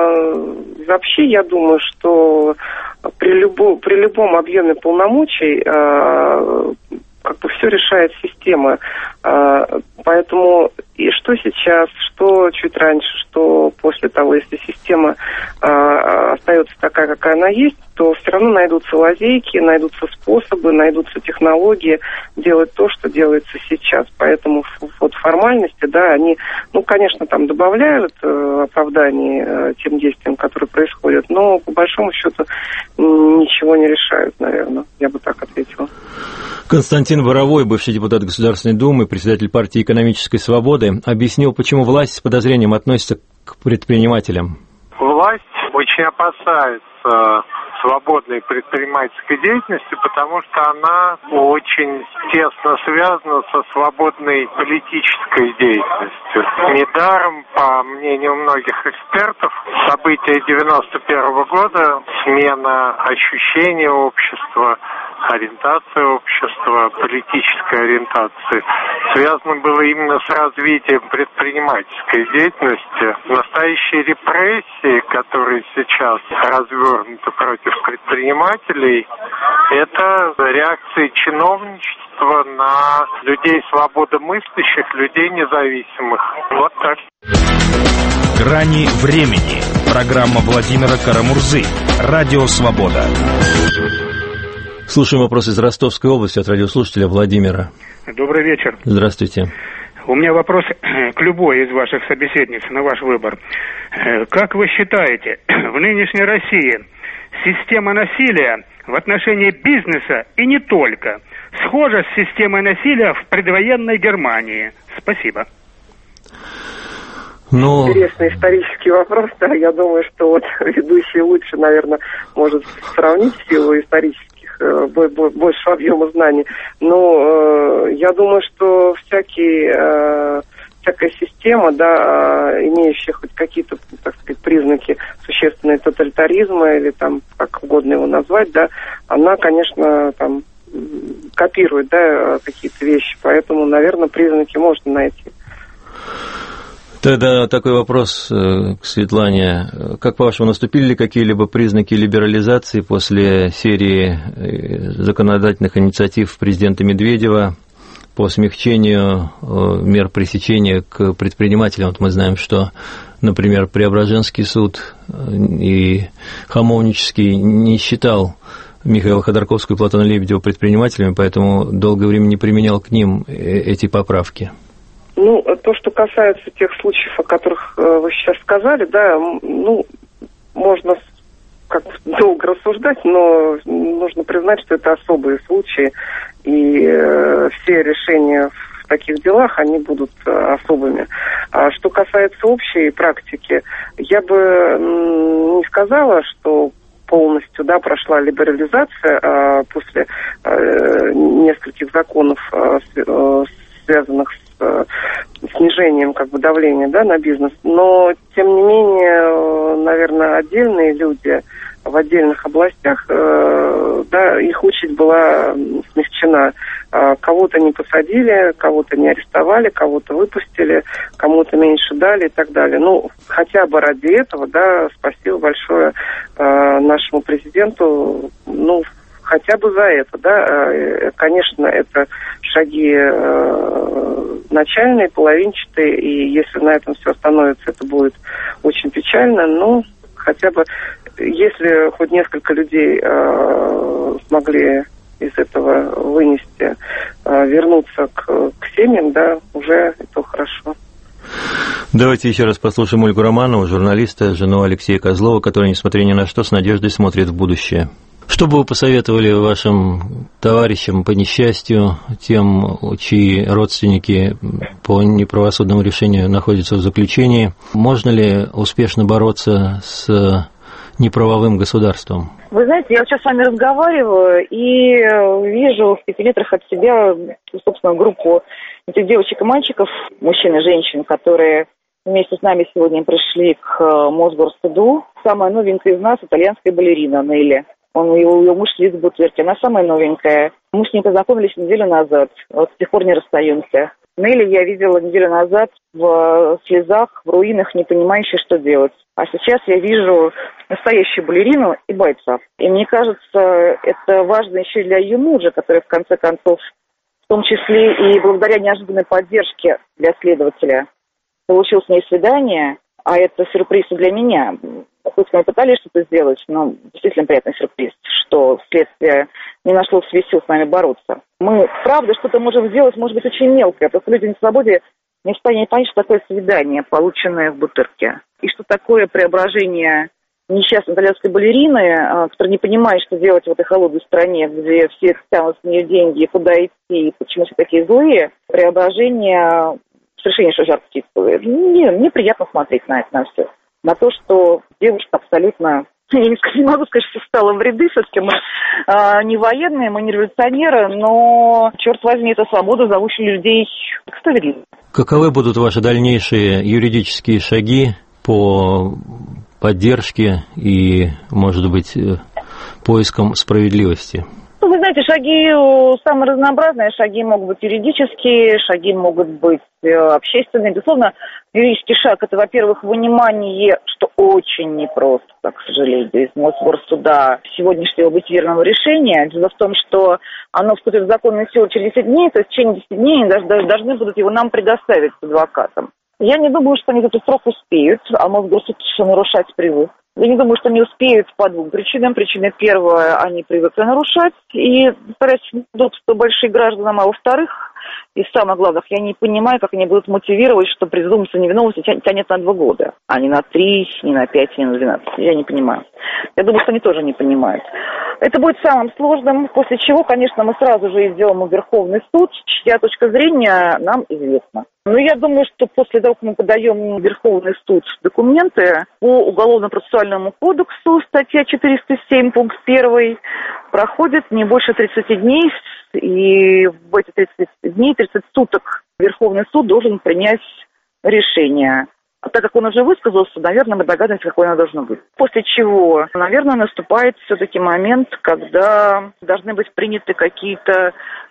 э, вообще я думаю, что при, любо, при любом объеме полномочий э, как бы все решает система. Э, поэтому и что сейчас, что чуть раньше, что после того, если система э, остается такая, какая она есть, то все равно найдутся лазейки, найдутся способы, найдутся технологии делать то, что делается сейчас. Поэтому вот формальности, да, они, ну, конечно, там добавляют э, оправданий э, тем действиям, которые происходят, но по большому счету ничего не решают, наверное, я бы так ответила. Константин Боровой, бывший депутат Государственной Думы, председатель партии «Экономической свободы», объяснил, почему власть с подозрением относится к предпринимателям. Власть очень опасаются свободной предпринимательской деятельности, потому что она очень тесно связана со свободной политической деятельностью. Недаром, по мнению многих экспертов, события девяносто первого года, смена ощущения общества, ориентация общества, политической ориентации, связано было именно с развитием предпринимательской деятельности. Настоящие репрессии, которые сейчас развернуты против предпринимателей, это реакции чиновничества на людей свободомыслящих, людей независимых. Вот так. «Грани времени». Программа Владимира Карамурзы. Радио «Свобода». Слушаем вопрос из Ростовской области от радиослушателя Владимира. Добрый вечер. Здравствуйте. У меня вопрос к любой из ваших собеседниц, на ваш выбор. Как вы считаете, в нынешней России система насилия в отношении бизнеса и не только схожа с системой насилия в предвоенной Германии? Спасибо. Ну... Интересный исторический вопрос, да. Я думаю, что вот ведущий лучше, наверное, может сравнить в силу исторических большего объема знаний. Но э, я думаю, что всякий, э, всякая система, да, имеющая хоть какие-то, так сказать, признаки существенного тоталитаризма или там, как угодно его назвать, да, она, конечно, там копирует, да, какие-то вещи. Поэтому, наверное, признаки можно найти. Тогда такой вопрос к Светлане. Как, по-вашему, наступили ли какие-либо признаки либерализации после серии законодательных инициатив президента Медведева по смягчению мер пресечения к предпринимателям? Вот мы знаем, что, например, Преображенский суд и Хамовнический не считал Михаила Ходорковского и Платона Лебедева предпринимателями, поэтому долгое время не применял к ним эти поправки. Ну, то, что касается тех случаев, о которых э, вы сейчас сказали, да, ну, можно как долго рассуждать, но нужно признать, что это особые случаи, и э, все решения в таких делах, они будут э, особыми. А что касается общей практики, я бы м, не сказала, что полностью, да, прошла либерализация э, после э, нескольких законов, э, связанных с снижением как бы давления, да, на бизнес, но тем не менее, наверное, отдельные люди в отдельных областях, э, да, их участь была смягчена. Э, кого-то не посадили, кого-то не арестовали, кого-то выпустили, кому-то меньше дали и так далее. Ну, хотя бы ради этого, да, спасибо большое э, нашему президенту, ну, хотя бы за это, да. Конечно, это шаги э, начальные, половинчатые, и если на этом все остановится, это будет очень печально, но хотя бы, если хоть несколько людей э, смогли из этого вынести, э, вернуться к, к семьям, да, уже это хорошо. Давайте еще раз послушаем Ольгу Романову, журналиста, жену Алексея Козлова, которая, несмотря ни на что, с надеждой смотрит в будущее. Что бы вы посоветовали вашим товарищам по несчастью, тем, чьи родственники по неправосудному решению находятся в заключении? Можно ли успешно бороться с неправовым государством? Вы знаете, я сейчас с вами разговариваю и вижу в пяти метрах от себя, собственно, группу этих девочек и мальчиков, мужчин и женщин, которые вместе с нами сегодня пришли к Мосгорсуду. Самая новенькая из нас — итальянская балерина Нелли. Он, его, ее муж Лиз Бутерти, она самая новенькая. Мы с ней познакомились неделю назад, вот с тех пор не расстаемся. Нелли я видела неделю назад в слезах, в руинах, не понимающей, что делать. А сейчас я вижу настоящую балерину и бойца. И мне кажется, это важно еще и для ее мужа, который, в конце концов, в том числе и благодаря неожиданной поддержке для следователя, получил с ней свидание, а это сюрприз и для меня. Хоть мы пытались что-то сделать, но действительно приятный сюрприз, что следствие не нашло в себе сил с нами бороться. Мы, правда, что-то можем сделать, может быть, очень мелкое, просто люди на свободе не в состоянии понять, что такое свидание, полученное в Бутырке, и что такое преображение несчастной итальянской балерины, которая не понимает, что делать в этой холодной стране, где все тянут с нее деньги, куда идти, и почему все такие злые, преображение совершенно жар птицы. Мне, мне приятно смотреть на это, на все. На то, что девушка абсолютно... Я не, не могу сказать, что встала в ряды, все-таки мы э, не военные, мы не революционеры, но, черт возьми, это свобода, зовущая людей к справедливости. Каковы будут ваши дальнейшие юридические шаги по поддержке и, может быть, поискам справедливости? Ну, вы знаете, шаги самые разнообразные. Шаги могут быть юридические, шаги могут быть общественные. Безусловно, юридический шаг – это, во-первых, вынимание, что очень непросто, к сожалению, из Мосгорсуда сегодняшнего мотивированного решения. Дело в том, что оно вступит в законную силу через десять дней, то есть в течение десяти дней они даже должны будут его нам предоставить с адвокатом. Я не думаю, что они за этот срок успеют, а Мосгорсуд нарушать привык. Я не думаю, что они успеют по двум причинам. Причина первая, они привыкли нарушать и стараются удобства больших гражданам, а во-вторых, и самое главное, я не понимаю, как они будут мотивировать, что презумпция невиновности тянет на два года, а не на три, не на пять, не на двенадцать. Я не понимаю. Я думаю, что они тоже не понимают. Это будет самым сложным, после чего, конечно, мы сразу же идем в Верховный суд, чья точка зрения нам известна. Но я думаю, что после того, как мы подаем в Верховный суд документы по Уголовно-процессуальному кодексу, статья четыреста семь, пункт один, проходит не больше тридцати дней, и в эти тридцать дней, тридцать суток Верховный суд должен принять решение. А так как он уже высказался, наверное, мы догадываемся, какое оно должно быть. После чего, наверное, наступает все-таки момент, когда должны быть приняты какие-то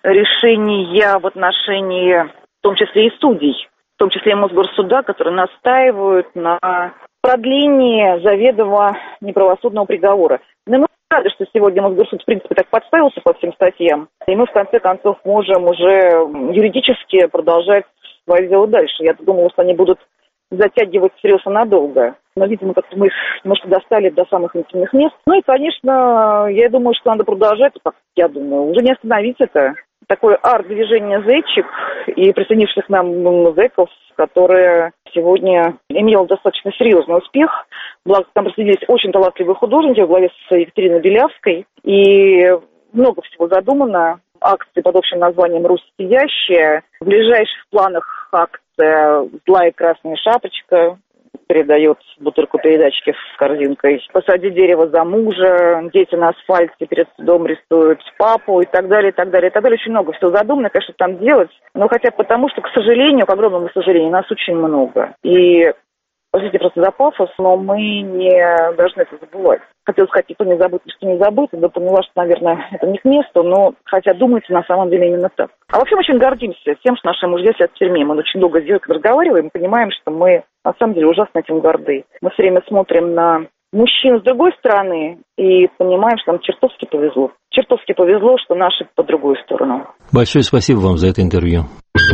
решения в отношении, в том числе и судей, в том числе и Мосгорсуда, которые настаивают на продлении заведомо неправосудного приговора. Но мы рады, что сегодня Мосгорсуд, в принципе, так подставился по всем статьям, и мы, в конце концов, можем уже юридически продолжать свое дело дальше. Я думала, что они будут затягивать серьезно надолго. Но, видимо, как-то мы их немножко достали до самых интимных мест. Ну и, конечно, я думаю, что надо продолжать, как я думаю, уже не остановить это. Такое арт-движение «Зайчик» и присоединивших к нам зэков, которое сегодня имело достаточно серьезный успех. Благо, там присоединились очень талантливые художники во главе с Екатериной Белявской. И много всего задумано. Акции под общим названием «Русь сиящая». В ближайших планах акция «Злая красная шапочка». Передает бутылку передачки с корзинкой. «Посади дерево за мужа», «Дети на асфальте перед судом рисуют папу» и так далее, и так далее, и так далее. Очень много всего задумано, конечно, там делать. Но хотя бы потому, что, к сожалению, к огромному сожалению, нас очень много. И, простите просто за пафос, но мы не должны это забывать. Хотела сказать, никто не забыт, что не забыт, да поняла, что, наверное, это не к месту, но хотя думается на самом деле именно так. А вообще мы очень гордимся тем, что наши мужья сидят в тюрьме. Мы очень долго с девушкой разговариваем, понимаем, что мы на самом деле ужасно этим горды. Мы все время смотрим на мужчин с другой стороны и понимаем, что нам чертовски повезло. Чертовски повезло, что наши по другую сторону. Большое спасибо вам за это интервью.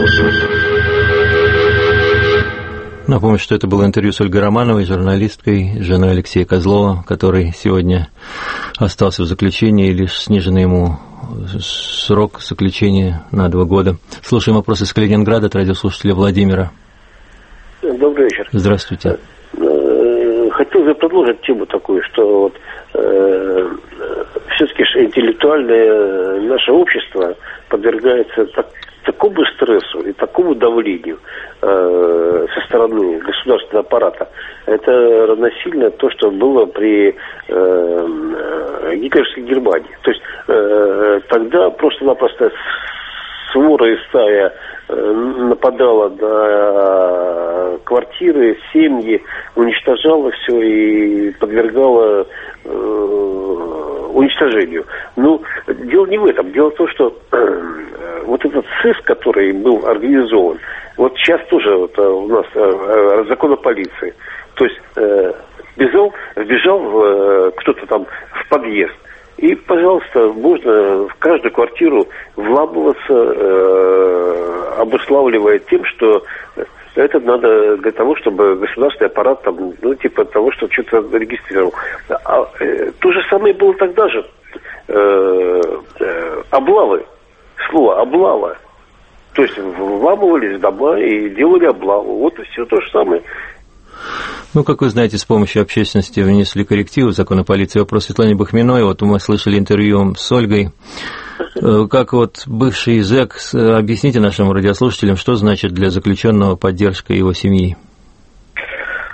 Напомню, что это было интервью с Ольгой Романовой, журналисткой, женой Алексея Козлова, который сегодня остался в заключении, лишь сниженный ему срок заключения на два года. Слушаем вопросы из Калининграда от радиослушателя Владимира. Добрый вечер. Здравствуйте. Хотел бы продолжить тему такую, что вот, э, все-таки интеллектуальное наше общество подвергается так, такому стрессу и такому давлению э, со стороны государственного аппарата. Это равносильно то, что было при э, гитлеровской Германии. То есть э, тогда просто-напросто свора и стая нападала на квартиры, семьи, уничтожала все и подвергала э, уничтожению. Но дело не в этом. Дело в том, что э, вот этот сыск, который был организован, вот сейчас тоже вот, у нас э, закон о полиции. То есть э, бежал, вбежал э, кто-то там в подъезд. И, пожалуйста, можно в каждую квартиру вламываться, э, обуславливая тем, что это надо для того, чтобы государственный аппарат, там, ну, типа того, что что-то регистрировал. А, э, то же самое было тогда же. Э, э, облавы. Слово «облава». То есть вламывались в дома и делали облаву. Вот и все то же самое. Ну, как вы знаете, с помощью общественности внесли коррективы в закон о полиции. Вопрос Светлане Бахминой. Вот мы слышали интервью с Ольгой. Как вот бывший зэк, объясните нашим радиослушателям, что значит для заключенного поддержка его семьи?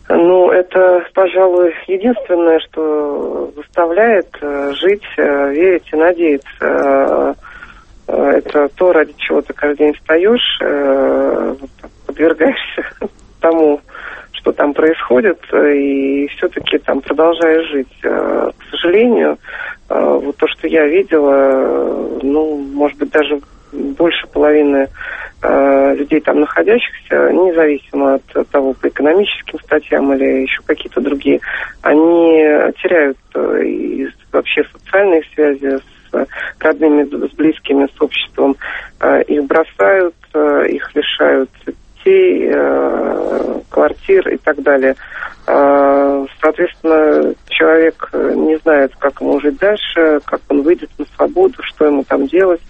Ну, это, пожалуй, единственное, что заставляет жить, верить и надеяться. Это то, ради чего ты каждый день встаешь, подвергаешься тому, что там происходит, и все-таки там продолжаешь жить. К сожалению, вот то, что я видела, ну, может быть, даже больше половины э, людей там находящихся, независимо от того, по экономическим статьям или еще какие-то другие, они теряют э, и вообще социальные связи с родными, с близкими, с обществом. Э, их бросают, э, их лишают детей, э, квартир и так далее. Э, соответственно, человек не знает, как ему жить дальше, как он выйдет на свободу, что ему там делать.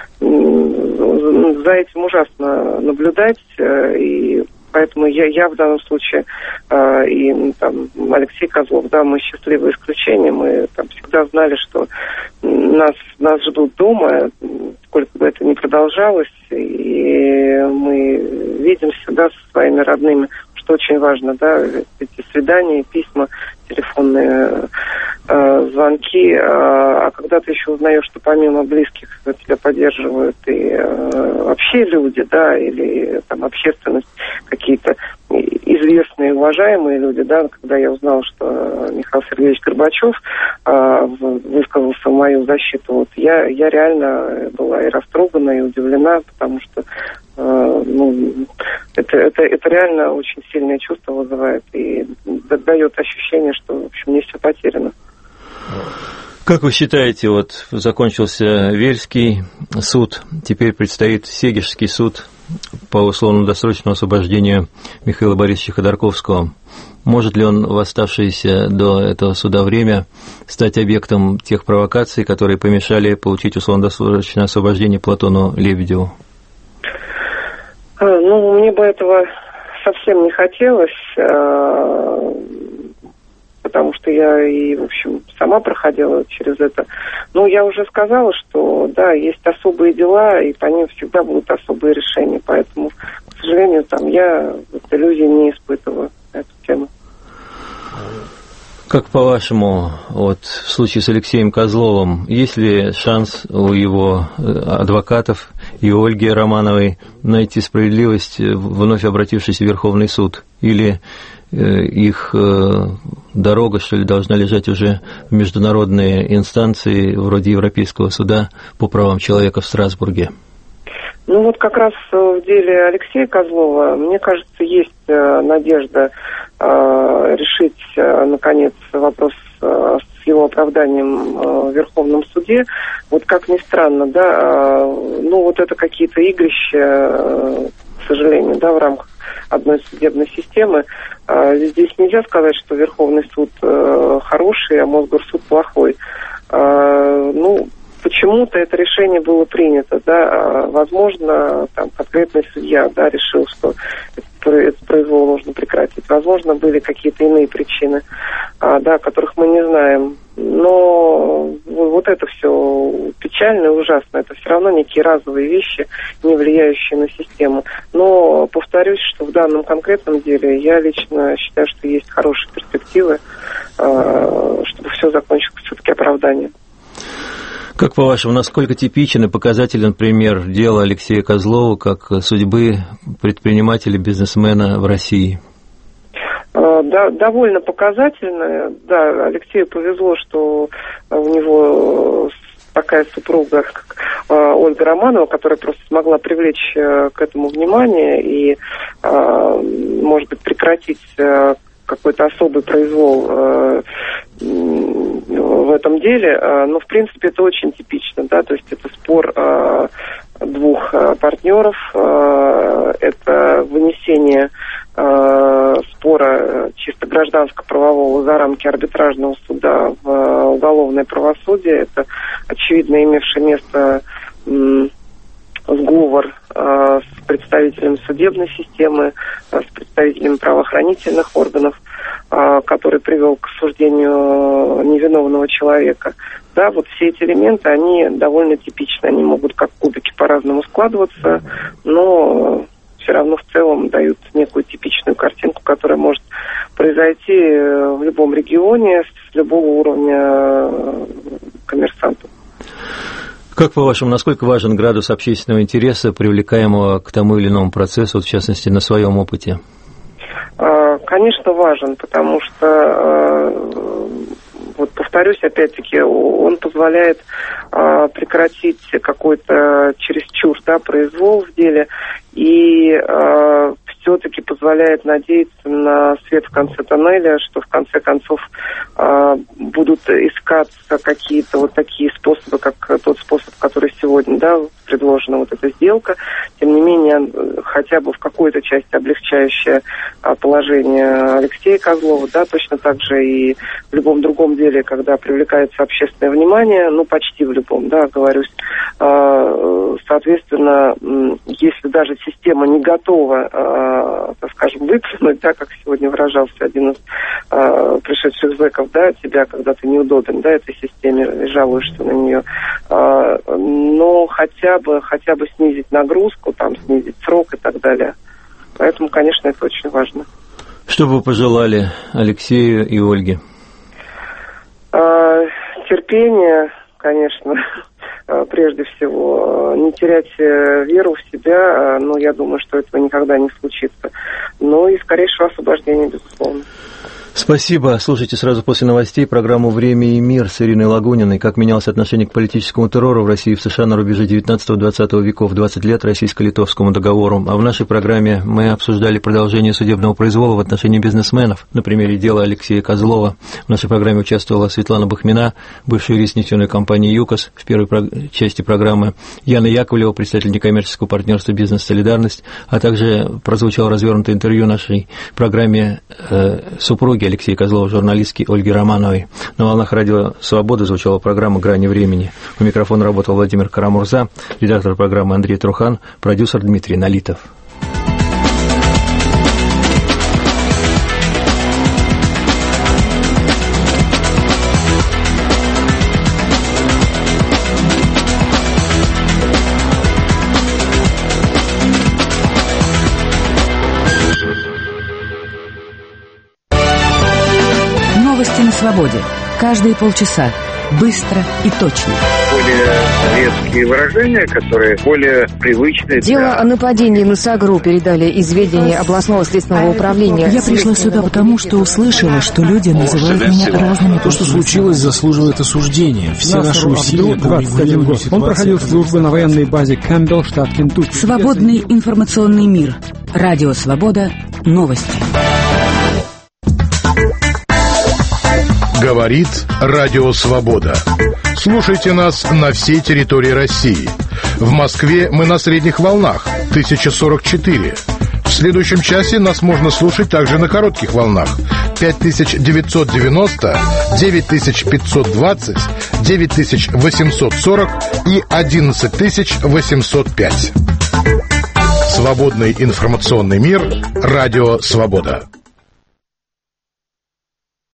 За этим ужасно наблюдать, и поэтому я, я в данном случае и там Алексей Козлов, да, мы счастливое исключение, мы там всегда знали, что нас, нас ждут дома, сколько бы это ни продолжалось, и мы видимся, да, со своими родными, что очень важно, да, эти свидания, письма, телефонные э, звонки, э, а когда ты еще узнаешь, что помимо близких тебя поддерживают и э, вообще люди, да, или там общественность, какие-то известные, уважаемые люди, да, когда я узнала, что Михаил Сергеевич Горбачев э, высказался в мою защиту, вот я, я реально была и растрогана, и удивлена, потому что э, ну, это, это, это реально очень сильное чувство вызывает и дает ощущение, что, в общем, не все потеряно. Как вы считаете, вот закончился Вельский суд, теперь предстоит Сегежский суд по условно-досрочному освобождению Михаила Борисовича Ходорковского. Может ли он в оставшееся до этого суда время стать объектом тех провокаций, которые помешали получить условно-досрочное освобождение Платону Лебедеву? Ну, мне бы этого совсем не хотелось, потому что я и, в общем, сама проходила через это. Но я уже сказала, что, да, есть особые дела, и по ним всегда будут особые решения. Поэтому, к сожалению, там я иллюзий не испытываю на эту тему. Как по-вашему, вот в случае с Алексеем Козловым, есть ли шанс у его адвокатов и у Ольги Романовой найти справедливость, вновь обратившись в Верховный суд? Или их дорога, что ли, должна лежать уже в международные инстанции, вроде Европейского суда по правам человека в Страсбурге? Ну вот как раз в деле Алексея Козлова, мне кажется, есть надежда э, решить, э, наконец, вопрос э, с его оправданием э, в Верховном суде. Вот как ни странно, да, э, ну вот это какие-то игрища, э, к сожалению, да, в рамках одной судебной системы. Э, здесь нельзя сказать, что Верховный суд э, хороший, а Мосгорсуд плохой. Э, ну, почему-то это решение было принято, да, возможно, там конкретный судья, да, решил, что этот произвол нужно прекратить. Возможно, были какие-то иные причины, да, которых мы не знаем. Но вот это все печально и ужасно. Это все равно некие разовые вещи, не влияющие на систему. Но повторюсь, что в данном конкретном деле я лично считаю, что есть хорошие перспективы, чтобы все закончилось все-таки оправданием. Как по-вашему, насколько типичен и показателен пример дела Алексея Козлова как судьбы предпринимателя, бизнесмена в России? Да, довольно показательно. Да, Алексею повезло, что у него такая супруга, как Ольга Романова, которая просто смогла привлечь к этому внимание и, может быть, прекратить какой-то особый произвол э, в этом деле, э, но в принципе это очень типично, да, то есть это спор э, двух э, партнеров, э, это вынесение э, спора чисто гражданско-правового за рамки арбитражного суда в э, уголовное правосудие, это очевидно имевшее место э, сговор э, с представителями судебной системы, э, с представителями правоохранительных органов, э, который привел к осуждению невиновного человека. Да, вот все эти элементы, они довольно типичны, они могут как кубики по-разному складываться, но все равно в целом дают некую типичную картинку, которая может произойти в любом регионе с любого уровня коммерсантов. Как, по-вашему, насколько важен градус общественного интереса, привлекаемого к тому или иному процессу, вот, в частности, на своем опыте? Конечно, важен, потому что, вот повторюсь, опять-таки, он позволяет прекратить какой-то чересчур, да, произвол в деле и все-таки позволяет надеяться на свет в конце тоннеля, что в конце концов э, будут искаться какие-то вот такие способы, как тот способ, который сегодня, да, предложена вот эта сделка, тем не менее, хотя бы в какой-то части облегчающее положение Алексея Козлова, да, точно так же и в любом другом деле, когда привлекается общественное внимание, ну, почти в любом, да, оговорюсь, э, соответственно, если даже система не готова, э, так скажем, выплюнуть, да, как сегодня выражался один из э, пришедших зэков, да, тебя, когда ты неудобен, да, этой системе, и жалуешься на нее, э, но хотя бы, хотя бы снизить нагрузку, там, снизить срок и так далее. Поэтому, конечно, это очень важно. Что бы вы пожелали Алексею и Ольге? Э, терпение, конечно, прежде всего, не терять веру в себя, но я думаю, что этого никогда не случится. Ну и скорейшего освобождения, безусловно. Спасибо. Слушайте сразу после новостей программу «Время и мир» с Ириной Лагуниной. Как менялось отношение к политическому террору в России и в США на рубеже девятнадцатого-двадцатого веков, двадцать лет российско-литовскому договору. А в нашей программе мы обсуждали продолжение судебного произвола в отношении бизнесменов. На примере дела Алексея Козлова. В нашей программе участвовала Светлана Бахмина, бывший юрист нефтяной компании «ЮКОС» в первой части программы, Яна Яковлева, представитель некоммерческого партнерства «Бизнес-солидарность», а также прозвучало развернутое интервью нашей программе э, супруги Алексея Козлова, журналистки Ольги Романовой. На волнах радио «Свобода» звучала программа «Грани времени». У микрофона работал Владимир Карамурза, редактор программы Андрей Трухан, продюсер Дмитрий Налитов. На свободе. Каждые полчаса. Быстро и точно. Более резкие выражения, которые более привычны. Дело для... о нападении на САГРУ передали из ведения областного следственного управления. Я пришла сюда потому, что услышала, что люди называют меня разными. То, что случилось, заслуживает осуждения. Все наши усилия по урегулированию ситуации. Он проходил службу на военной базе Кэмпбелл, штат Кентукки. Свободный информационный мир. Радио «Свобода». Новости. Говорит Радио Свобода. Слушайте нас на всей территории России. В Москве мы на средних волнах тысяча сорок четыре. В следующем часе нас можно слушать также на коротких волнах пять тысяч девятьсот девяносто, девять тысяч пятьсот двадцать, девять тысяч восемьсот сорок и одиннадцать тысяч восемьсот пять. Свободный информационный мир. Радио Свобода.